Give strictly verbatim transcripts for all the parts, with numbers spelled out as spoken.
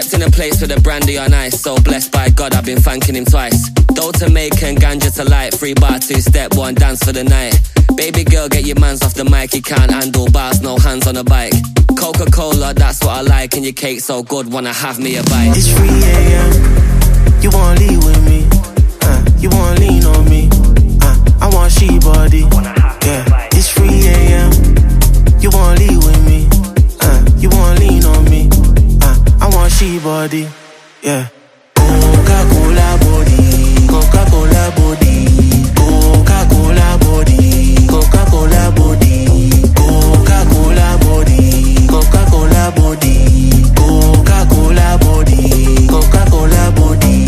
Just in a place with a brandy on ice. So blessed by God, I've been thanking him twice. Dough to make and ganja to light. Three bar, two step, one dance for the night. Baby girl, get your mans off the mic. You can't handle bars, no hands on a bike. Coca-Cola, that's what I like. And your cake so good, wanna have me a bite. It's three a m, you wanna leave with me, uh, you wanna lean on me, uh, I want she body, yeah. It's three a m, you wanna leave with me, uh, you wanna lean on me, uh, I want she body, yeah. Coca-Cola body, Coca-Cola body, Coca-Cola body, Coca-Cola body, Coca-Cola body, Coca-Cola body, Coca-Cola body, Coca-Cola body.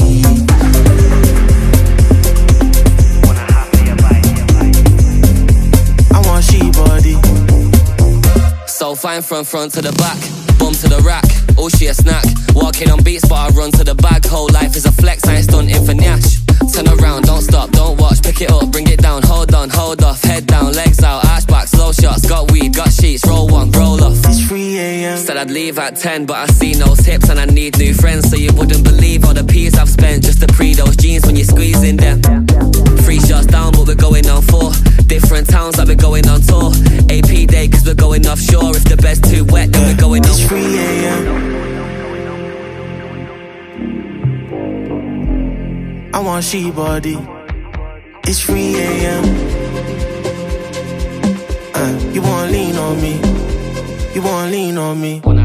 I want she body. So fine from front to the back, bum to the rack, oh she a snack. Walking on beats but I run to the bag. Whole life is a flex, I ain't stunting for nyash. Turn around, don't stop, don't watch, pick it up, bring it down. Hold on, hold off, head down, legs out, arch back, slow shots. Got weed, got sheets, roll one, roll off. It's three a m. Said I'd leave at ten, but I see no tips and I need new friends. So you wouldn't believe all the P's I've spent just to pre those jeans when you're squeezing them. Three shots down, but we're going on four. Different towns like we're going on tour. A P day, cause we're going offshore. If the bed's too wet, then we're going on. It's three a m. I want she body. It's three a m. Uh, you wanna lean on me, you wanna lean on me.